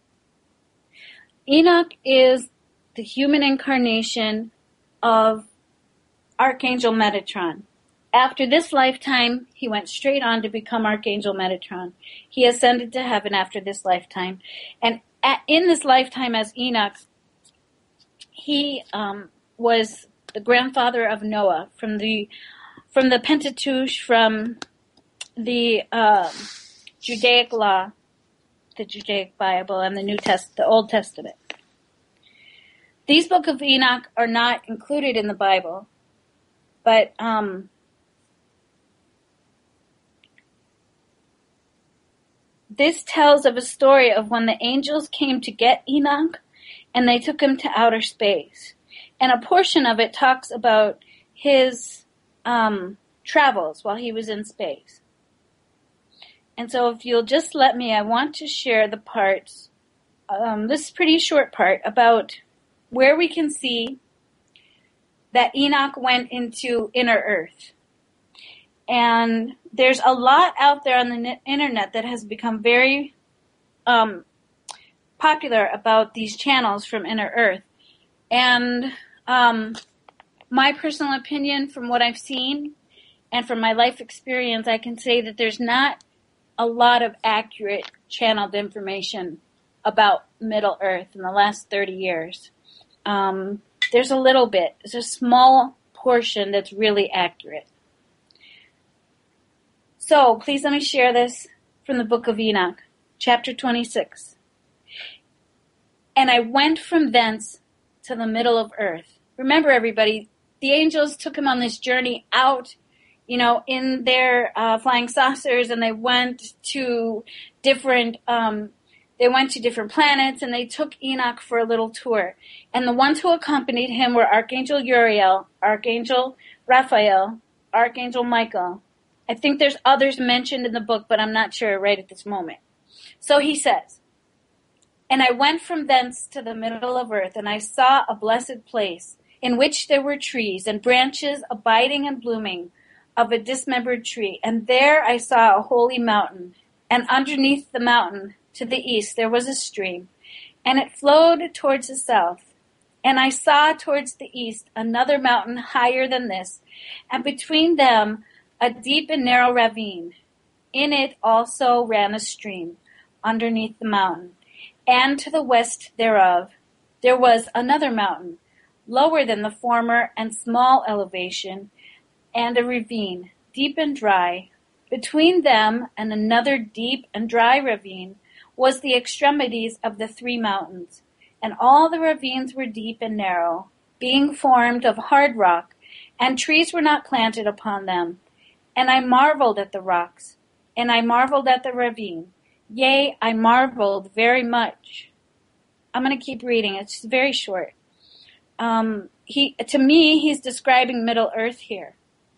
Enoch is the human incarnation of Archangel Metatron. After this lifetime, he went straight on to become Archangel Metatron. He ascended to heaven after this lifetime. And at, in this lifetime as Enoch, he um, was the grandfather of Noah from the from the Pentateuch, from the uh, Judaic law, the Judaic Bible, and the New Test, the Old Testament. These Book of Enoch are not included in the Bible, but um, this tells of a story of when the angels came to get Enoch, and they took him to outer space. And a portion of it talks about his um, travels while he was in space. And so if you'll just let me, I want to share the parts, um, this pretty short part, about where we can see that Enoch went into inner earth. And there's a lot out there on the internet that has become very um, popular about these channels from inner earth. And um, my personal opinion, from what I've seen and from my life experience, I can say that there's not a lot of accurate channeled information about Middle Earth in the last thirty years. Um, there's a little bit. There's a small portion that's really accurate. So please let me share this from the Book of Enoch, chapter twenty-six. And I went from thence to the middle of earth. Remember, everybody, the angels took him on this journey out, you know, in their uh, flying saucers, and they went to different um They went to different planets, and they took Enoch for a little tour. And the ones who accompanied him were Archangel Uriel, Archangel Raphael, Archangel Michael. I think there's others mentioned in the book, but I'm not sure right at this moment. So he says, "And I went from thence to the middle of earth, and I saw a blessed place, in which there were trees and branches abiding and blooming of a dismembered tree. And there I saw a holy mountain, and underneath the mountain, to the east, there was a stream, and it flowed towards the south. And I saw towards the east another mountain higher than this, and between them a deep and narrow ravine. In it also ran a stream underneath the mountain. And to the west thereof there was another mountain, lower than the former and small elevation, and a ravine, deep and dry. Between them and another deep and dry ravine was the extremities of the three mountains, and all the ravines were deep and narrow, being formed of hard rock, and trees were not planted upon them. And I marveled at the rocks, and I marveled at the ravine. Yea, I marveled very much." I'm going to keep reading. It's very short. Um, he, to me, he's describing Middle Earth here.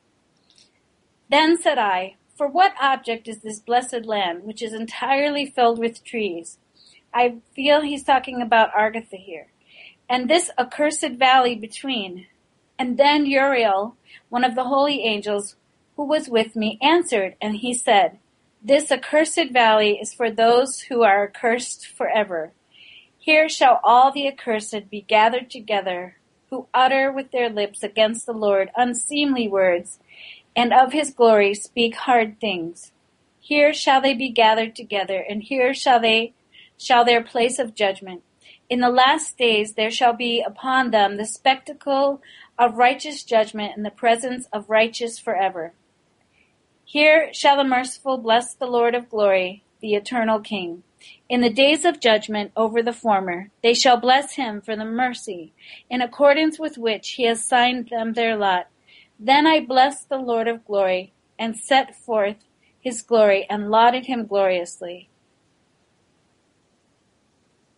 "Then said I, For what object is this blessed land, which is entirely filled with trees?" I feel he's talking about Argatha here. "And this accursed valley between." And then Uriel, one of the holy angels who was with me, answered, and he said, "This accursed valley is for those who are accursed forever. Here shall all the accursed be gathered together, who utter with their lips against the Lord unseemly words, and of his glory speak hard things. Here shall they be gathered together, and here shall they shall their place of judgment. In the last days there shall be upon them the spectacle of righteous judgment in the presence of righteous forever. Here shall the merciful bless the Lord of glory, the eternal King. In the days of judgment over the former, they shall bless him for the mercy, in accordance with which he has signed them their lot. Then I blessed the Lord of glory, and set forth his glory, and lauded him gloriously."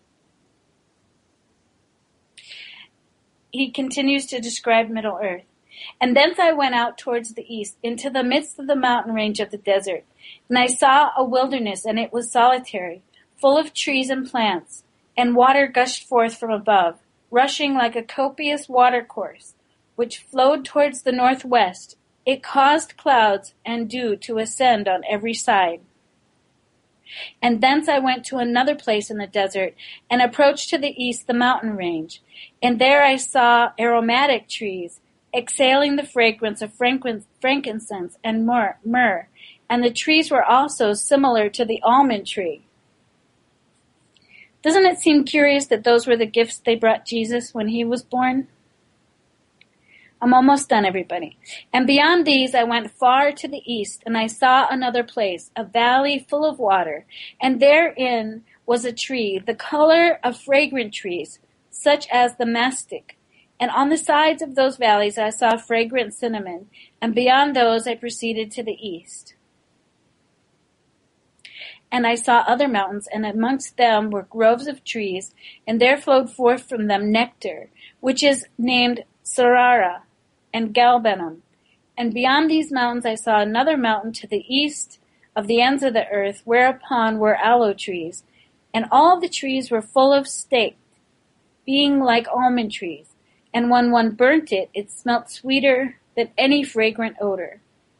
He continues to describe Middle Earth. And thence I went out towards the east, into the midst of the mountain range of the desert. And I saw a wilderness, and it was solitary, full of trees and plants, and water gushed forth from above, rushing like a copious watercourse, which flowed towards the northwest. It caused clouds and dew to ascend on every side. And thence I went to another place in the desert, and approached to the east the mountain range. And there I saw aromatic trees, exhaling the fragrance of frankincense and myrrh, and the trees were also similar to the almond tree. Doesn't it seem curious that those were the gifts they brought Jesus when he was born? I'm almost done, everybody. And beyond these I went far to the east, and I saw another place, a valley full of water, and therein was a tree, the color of fragrant trees, such as the mastic. And on the sides of those valleys I saw fragrant cinnamon, and beyond those I proceeded to the east. And I saw other mountains, and amongst them were groves of trees, and there flowed forth from them nectar, which is named Sarara, and Galbanum. And beyond these mountains I saw another mountain to the east of the ends of the earth, whereupon were aloe trees, and all the trees were full of stake, being like almond trees, and when one burnt it, it smelt sweeter than any fragrant odor.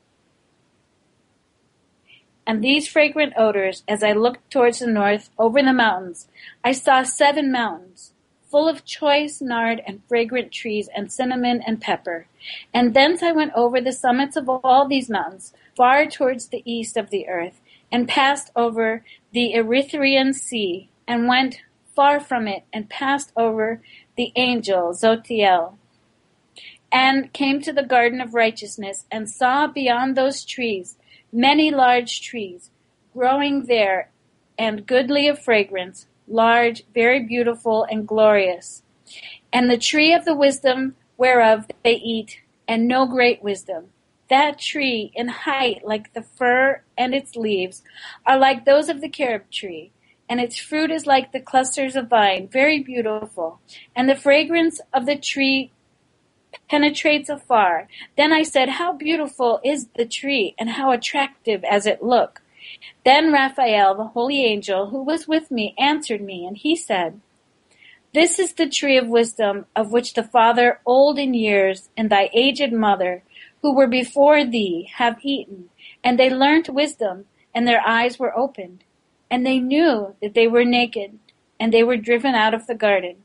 And these fragrant odors, as I looked towards the north over the mountains, I saw seven mountains, full of choice nard and fragrant trees and cinnamon and pepper. And thence I went over the summits of all these mountains, far towards the east of the earth, and passed over the Erythraean Sea, and went far from it, and passed over the angel Zotiel, and came to the garden of righteousness, and saw beyond those trees many large trees, growing there, and goodly of fragrance, large, very beautiful, and glorious. And the tree of the wisdom whereof they eat, and no great wisdom. That tree, in height like the fir, and its leaves are like those of the carob tree, and its fruit is like the clusters of vine, very beautiful. And the fragrance of the tree penetrates afar. Then I said, how beautiful is the tree, and how attractive as it look. Then Raphael, the holy angel, who was with me, answered me, and he said, this is the tree of wisdom, of which the father old in years, and thy aged mother, who were before thee, have eaten. And they learnt wisdom, and their eyes were opened. And they knew that they were naked, and they were driven out of the garden.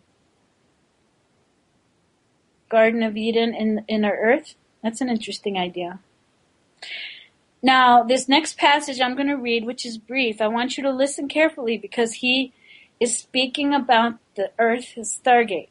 Garden of Eden in, in our earth? That's an interesting idea. Now, this next passage I'm going to read, which is brief, I want you to listen carefully because he is speaking about the earth, his stargate.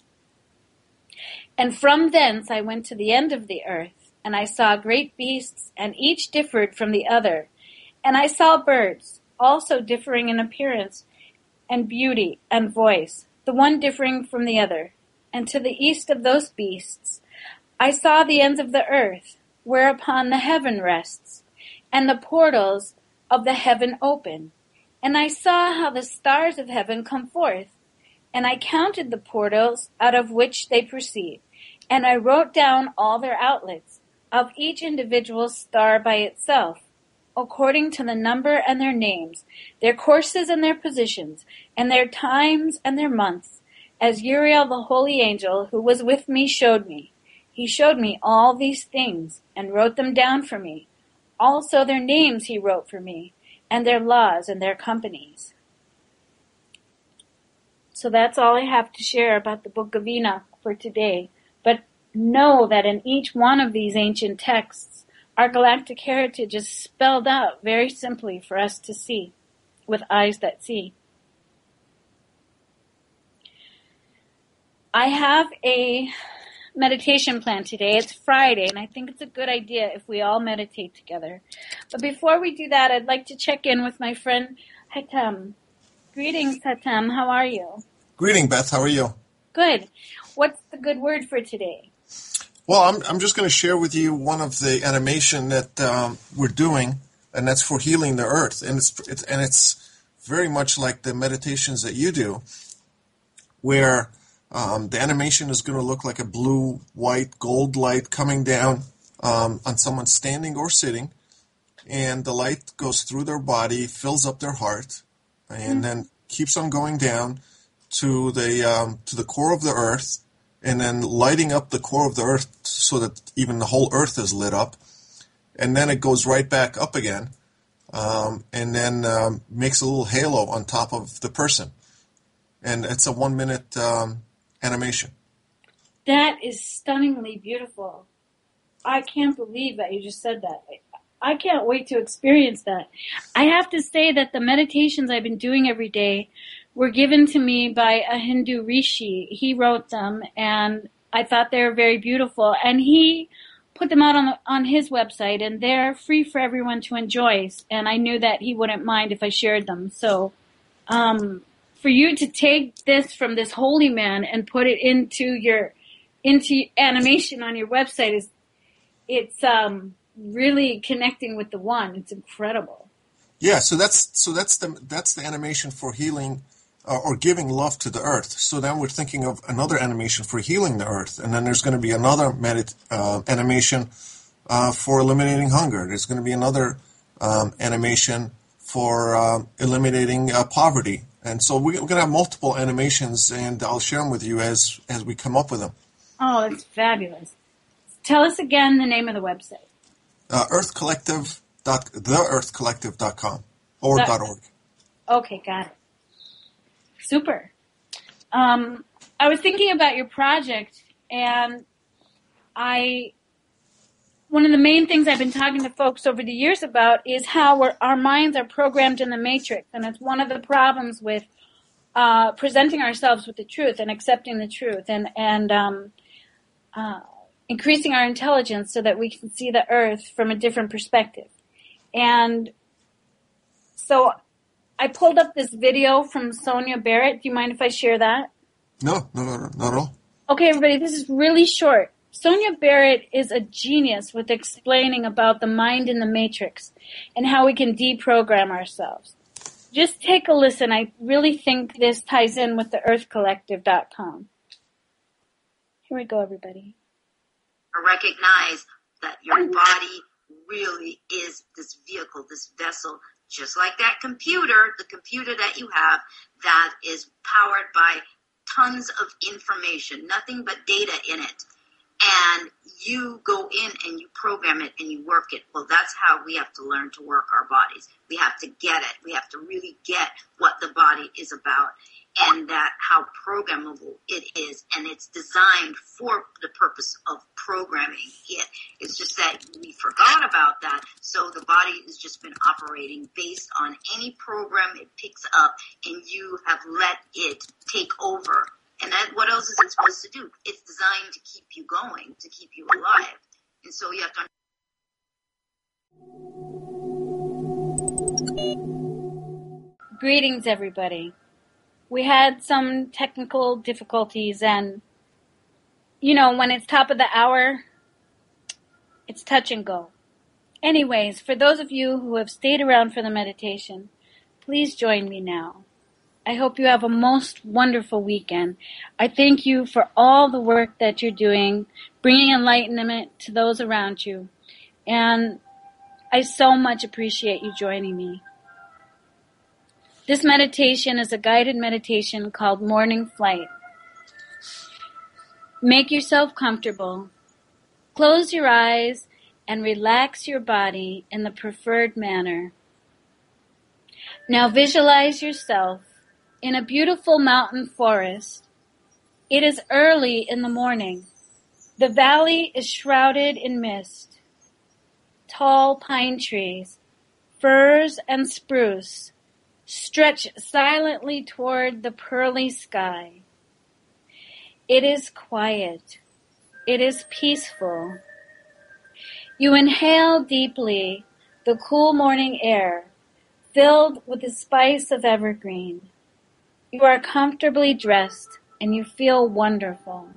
And from thence I went to the end of the earth, and I saw great beasts, and each differed from the other. And I saw birds, also differing in appearance and beauty and voice, the one differing from the other. And to the east of those beasts I saw the ends of the earth, whereupon the heaven rests, and the portals of the heaven open. And I saw how the stars of heaven come forth, and I counted the portals out of which they proceed, and I wrote down all their outlets, of each individual star by itself, according to the number and their names, their courses and their positions, and their times and their months, as Uriel the holy angel who was with me showed me. He showed me all these things, and wrote them down for me. Also their names he wrote for me, and their laws and their companies. So that's all I have to share about the Book of Enoch for today. But know that in each one of these ancient texts, our galactic heritage is spelled out very simply for us to see, with eyes that see. I have a meditation plan today. It's Friday, and I think it's a good idea if we all meditate together. But before we do that, I'd like to check in with my friend Hatem. Greetings, Hatem. How are you? Greeting, Beth. How are you? Good. What's the good word for today? Well, I'm I'm just going to share with you one of the animation that um, we're doing, and that's for healing the earth, and it's, it's and it's very much like the meditations that you do, where Um, the animation is going to look like a blue, white, gold light coming down um, on someone standing or sitting, and the light goes through their body, fills up their heart, and mm-hmm. then keeps on going down to the um, to the core of the earth, and then lighting up the core of the earth so that even the whole earth is lit up, and then it goes right back up again, um, and then um, makes a little halo on top of the person, and it's a one minute um, animation. That is stunningly beautiful. I can't believe that you just said that. I can't wait to experience that. I have to say that the meditations I've been doing every day were given to me by a Hindu rishi. He wrote them, and I thought they were very beautiful. And he put them out on the, on his website, and they're free for everyone to enjoy. And I knew that he wouldn't mind if I shared them. So um, for you to take this from this holy man and put it into your into animation on your website is it's um, really connecting with the one. It's incredible. Yeah, so that's so that's the that's the animation for healing. Uh, or giving love to the earth. So then we're thinking of another animation for healing the earth. And then there's going to be another medit- uh, animation uh, for eliminating hunger. There's going to be another um, animation for uh, eliminating uh, poverty. And so we're going to have multiple animations, and I'll share them with you as, as we come up with them. Oh, that's fabulous. Tell us again the name of the website. Uh, Earth Collective dot the earth collective dot com or that, .org. Okay, got it. Super. Um, I was thinking about your project, and I, one of the main things I've been talking to folks over the years about is how we're, our minds are programmed in the matrix, and it's one of the problems with uh, presenting ourselves with the truth and accepting the truth, and and um, uh, increasing our intelligence so that we can see the earth from a different perspective. And so I pulled up this video from Sonia Barrett. Do you mind if I share that? No, no, no, no, not at all. Okay, everybody, this is really short. Sonia Barrett is a genius with explaining about the mind in the matrix and how we can deprogram ourselves. Just take a listen. I really think this ties in with the earth collective dot com. Here we go, everybody. Recognize that your body really is this vehicle, this vessel, just like that computer, the computer that you have that is powered by tons of information, nothing but data in it. And you go in and you program it and you work it. Well, that's how we have to learn to work our bodies. We have to get it. We have to really get what the body is about and that how programmable it is. And it's designed for the purpose of programming it. It's just that we forgot about that. So the body has just been operating based on any program it picks up, and you have let it take over. And that, what else is it supposed to do? It's designed to keep you going, to keep you alive. And so you have to... Greetings, everybody. We had some technical difficulties, and, you know, when it's top of the hour, it's touch and go. Anyways, for those of you who have stayed around for the meditation, please join me now. I hope you have a most wonderful weekend. I thank you for all the work that you're doing, bringing enlightenment to those around you. And I so much appreciate you joining me. This meditation is a guided meditation called Morning Flight. Make yourself comfortable. Close your eyes and relax your body in the preferred manner. Now visualize yourself in a beautiful mountain forest. It is early in the morning. The valley is shrouded in mist. Tall pine trees, firs and spruce stretch silently toward the pearly sky. It is quiet. It is peaceful. You inhale deeply the cool morning air, filled with the spice of evergreen. You are comfortably dressed and you feel wonderful.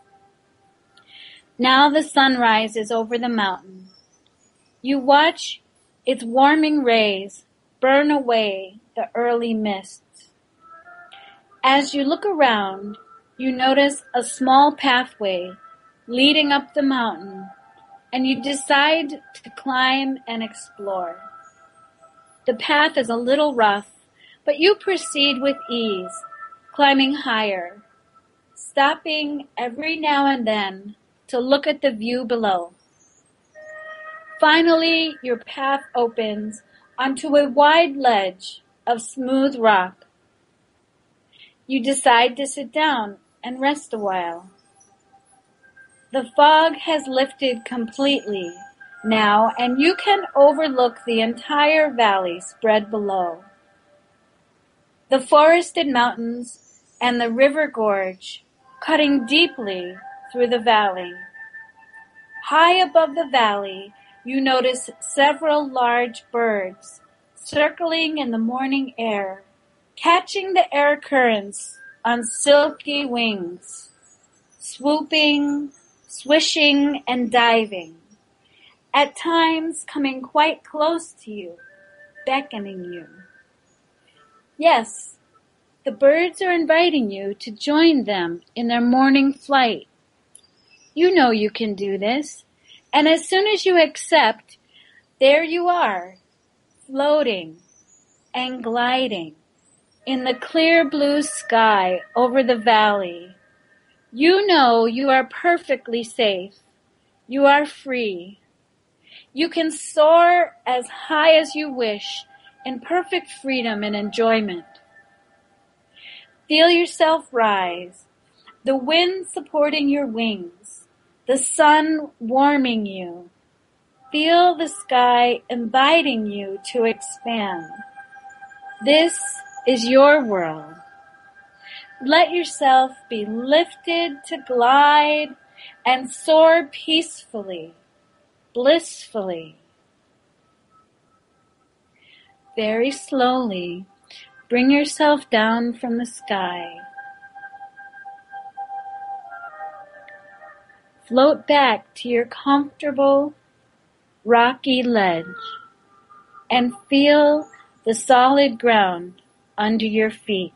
Now the sun rises over the mountain. You watch its warming rays burn away the early mists. As you look around, you notice a small pathway leading up the mountain, and you decide to climb and explore. The path is a little rough, but you proceed with ease, climbing higher, stopping every now and then to look at the view below. Finally, your path opens onto a wide ledge of smooth rock. You decide to sit down and rest a while. The fog has lifted completely now, and you can overlook the entire valley spread below. The forested mountains and the river gorge cutting deeply through the valley. High above the valley, you notice several large birds circling in the morning air, catching the air currents on silky wings, swooping, swishing, and diving, at times coming quite close to you, beckoning you. Yes, the birds are inviting you to join them in their morning flight. You know you can do this, and as soon as you accept, there you are, floating and gliding in the clear blue sky over the valley. You know you are perfectly safe. You are free. You can soar as high as you wish in perfect freedom and enjoyment. Feel yourself rise, the wind supporting your wings, the sun warming you. Feel the sky inviting you to expand. This is your world. Let yourself be lifted to glide and soar peacefully, blissfully. Very slowly, bring yourself down from the sky. Float back to your comfortable, rocky ledge and feel the solid ground under your feet.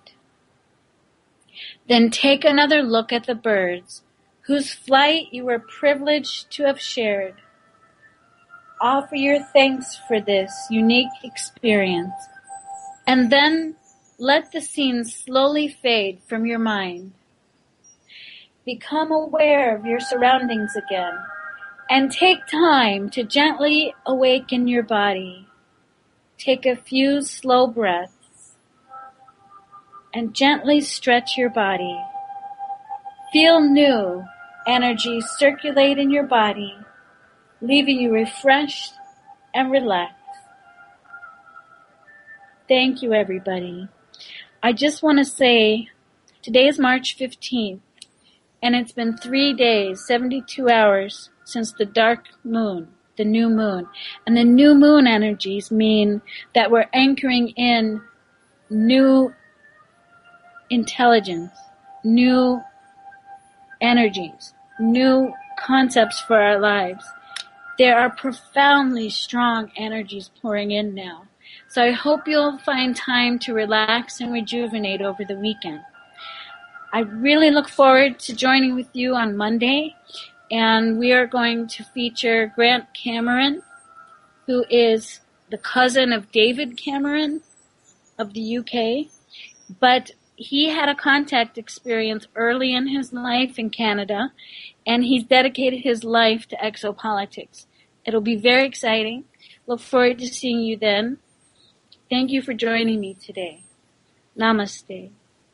Then take another look at the birds whose flight you were privileged to have shared. Offer your thanks for this unique experience, and then let the scene slowly fade from your mind. Become aware of your surroundings again, and take time to gently awaken your body. Take a few slow breaths, and gently stretch your body. Feel new energy circulate in your body, leaving you refreshed and relaxed. Thank you, everybody. I just want to say, today is March fifteenth, and it's been three days, seventy-two hours since the dark moon, the new moon. And the new moon energies mean that we're anchoring in new intelligence, new energies, new concepts for our lives. There are profoundly strong energies pouring in now. So I hope you'll find time to relax and rejuvenate over the weekend. I really look forward to joining with you on Monday, and we are going to feature Grant Cameron, who is the cousin of David Cameron of the U K, but he had a contact experience early in his life in Canada, and he's dedicated his life to exopolitics. It'll be very exciting. Look forward to seeing you then. Thank you for joining me today. Namaste.